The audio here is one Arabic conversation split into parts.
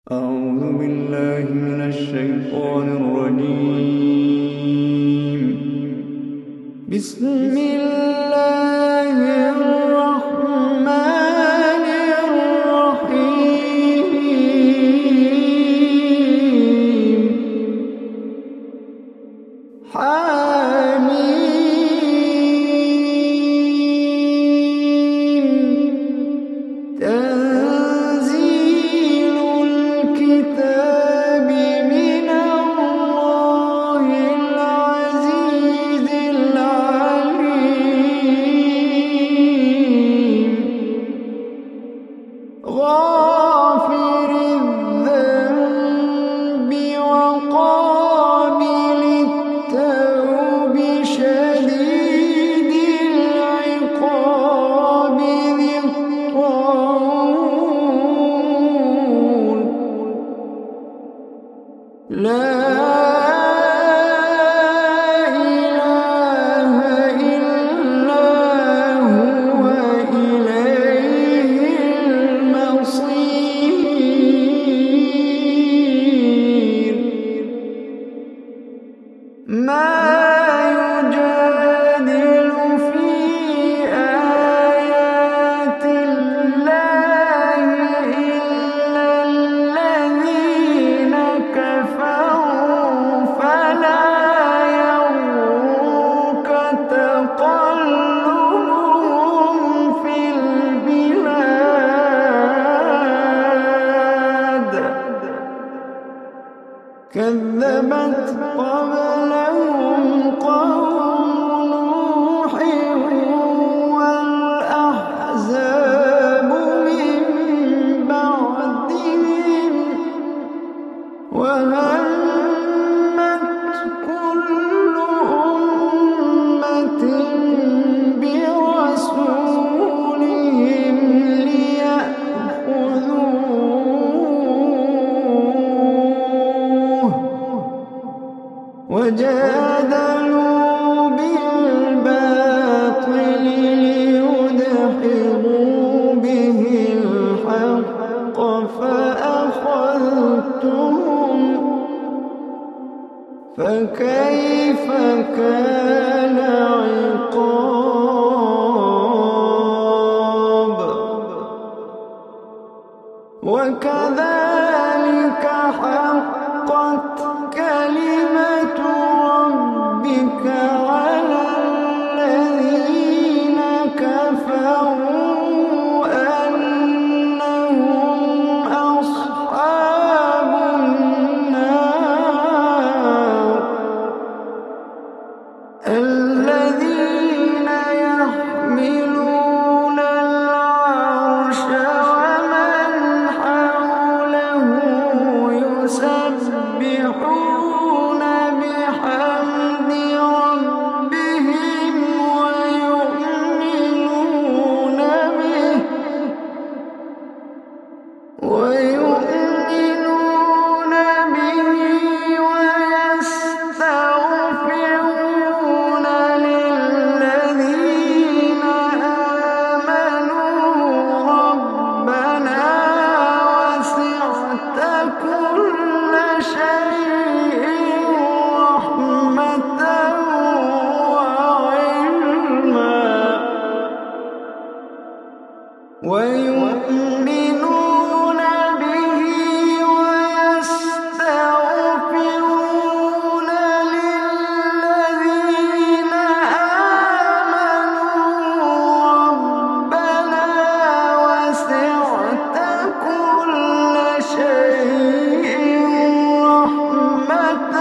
أعوذ بالله من الشيطان الرجيم. بسم الله الرحمن الرحيم. حميم. تنزيل الكتاب من الله العزيز العليم. غافر الذنب وقابل التوب شديد العقاب ذي الطول. لا إله إلا هو إليه المصير. ما يجادل في آيات الله إلا الذين كفروا فلا يغرك تقلبهم في البلاد. كذبت قبلهم قوم نوح والأحزاب من بعدهم وهمت كل أمة برسولهم ليأخذوه وجادلوا بالباطل ليدحضوا به الحق فأخذتهم فكيف كان عقاب. وكذلك حقت كلمة ربك على الذين كفروا أنهم أصحاب النار. الذين يحملون العرش ومن حوله يسبحون بحمد ربهم ويؤمنون به ويستغفرون للذين آمنوا ربنا وسعت كل شيء رحمة وعلما. ويؤمنون به ويستغفرون للذين آمنوا ربنا وسعت كل شيء رحمة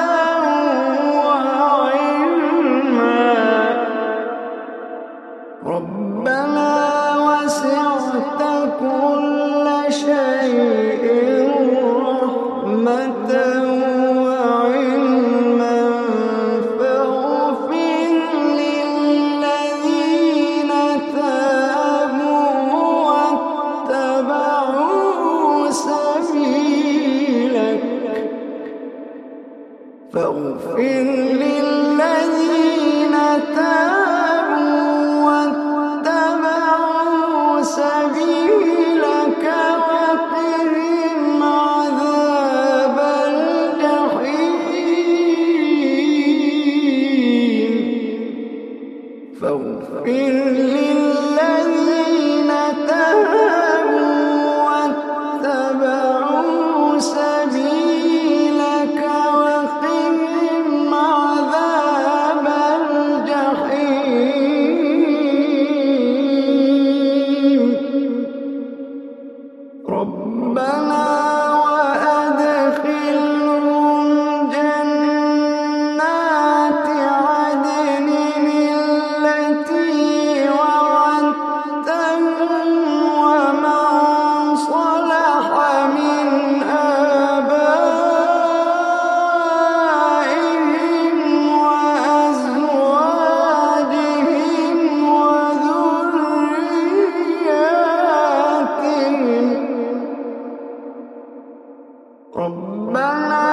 وعلما. ربنا وسعت كل شيء رحمة وعلما فاغفر للذين تابوا واتبعوا سبيلك. فاغفر للذين تابوا واتبعوا سبيلك وقهم عذاب ربنا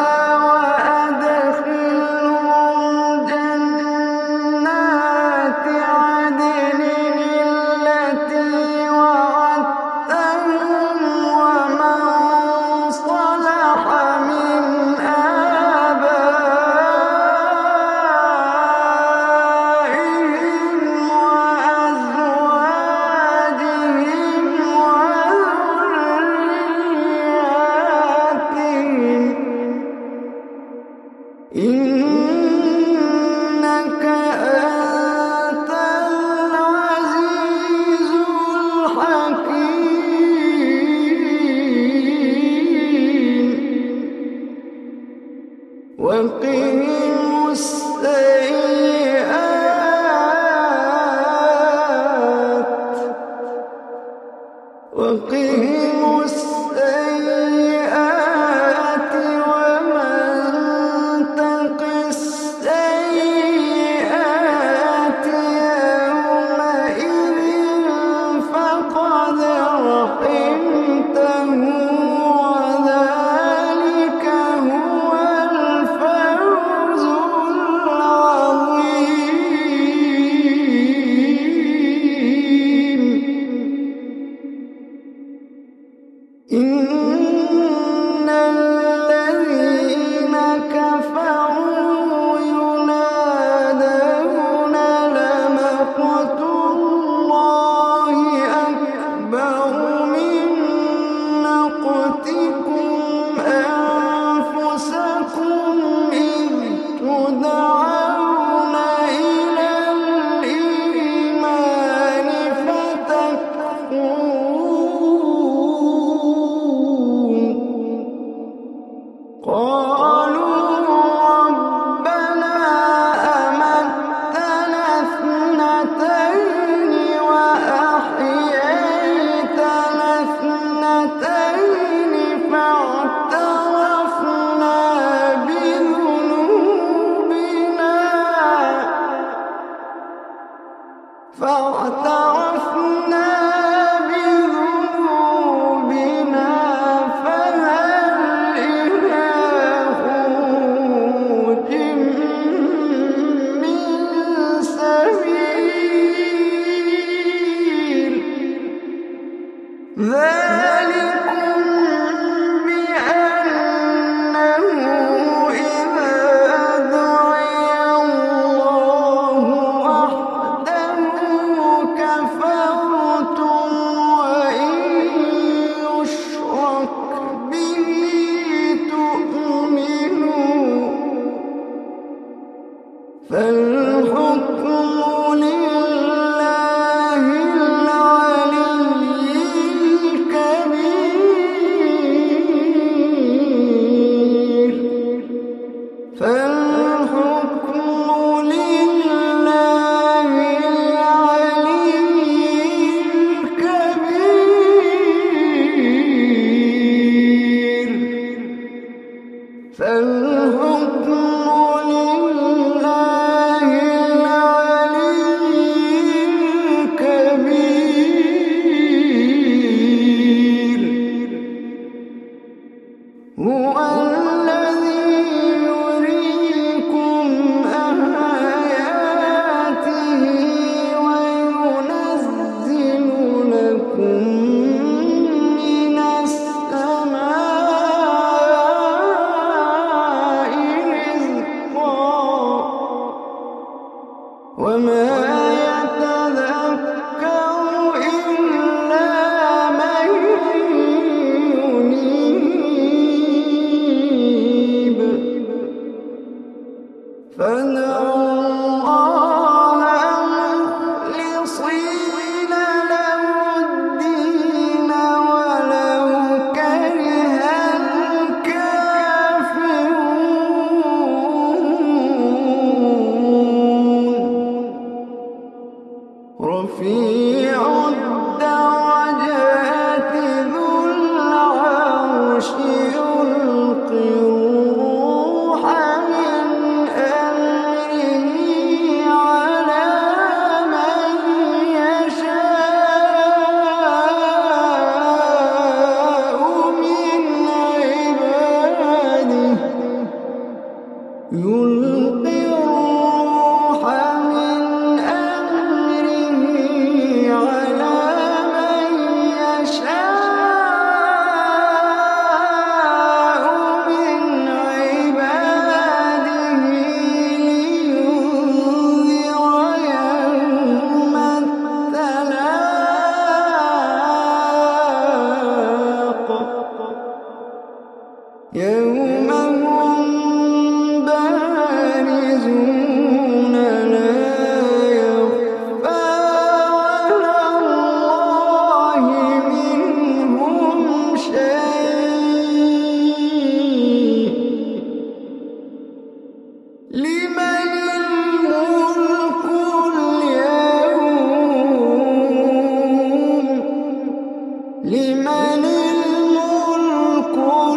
وأدخلهم جنات عدن التي وعدتهم ومن صلح من آبائهم وأزواجهم وذرياتهم إنك أنت العزيز الحكيم وقهم السيئات ومن تق السيئات يومئذ فقد رحمته وذلك هو الفوز العظيم إن الذين كفروا ينادون لمقت الله أكبر من مقتكم أنفسكم إذ تدعون إلى الإيمان فتكفرون قالوا ربنا أمتنا اثنتين وأحييتنا اثنتين فاعترفنا بذنوبنا فهل إلى خروج من سبيل ذلكم بأنه إذا دعي الله وحده كفرتم وإن يشرك به تؤمنوا فالحكم لله العلي الكبير فالحكم لله العلي الكبير فالحكم لله العلي الكبير هو الذي يريكم آياته وينزل لكم من السماء رزقا وما يتذكر إلا من ينيب فادعوا الله مخلصين له الدين ولو كره الكافرون رفيع الدرجات ذو العرش يلقي الروح من أمره يلقي الروح من أمره على من يشاء من عباده لينذر يوم التلاق يوم هم بارزون لا يخفى على الله منهم شيء لمن الملك اليوم لمن الملك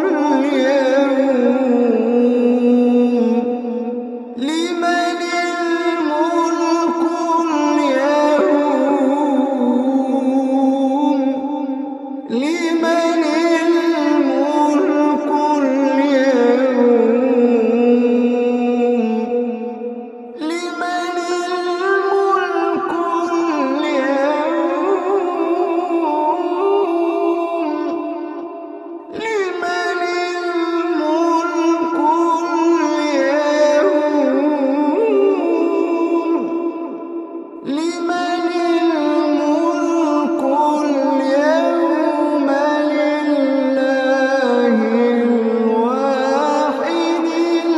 اليوم لمن الملك اليوم لمن الملك اليوم لمن الملك اليوم لمن الملك اليوم لمن الملك اليوم لله الواحد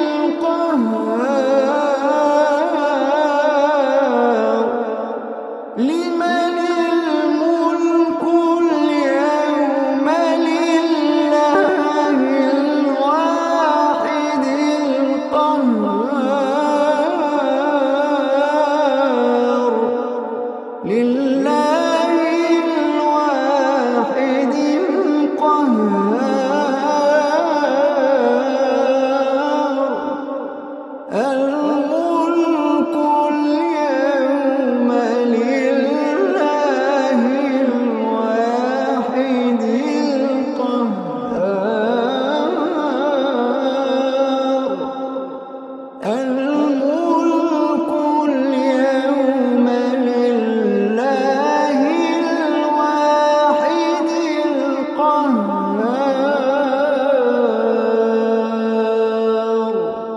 القهار لمن الملك اليوم لله الواحد القهار لله الواحد القهار الملك اليوم لله الواحد القهار الملك اليوم لله الواحد القهار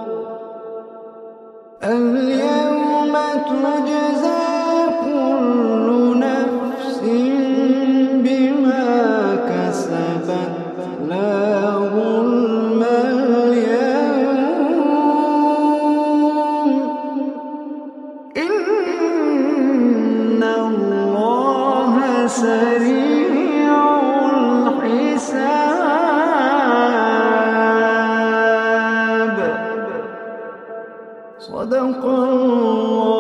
اليوم تجزى كل نفس بما كسبت لا ظلم اليوم إن الله سريع الحساب صدق الله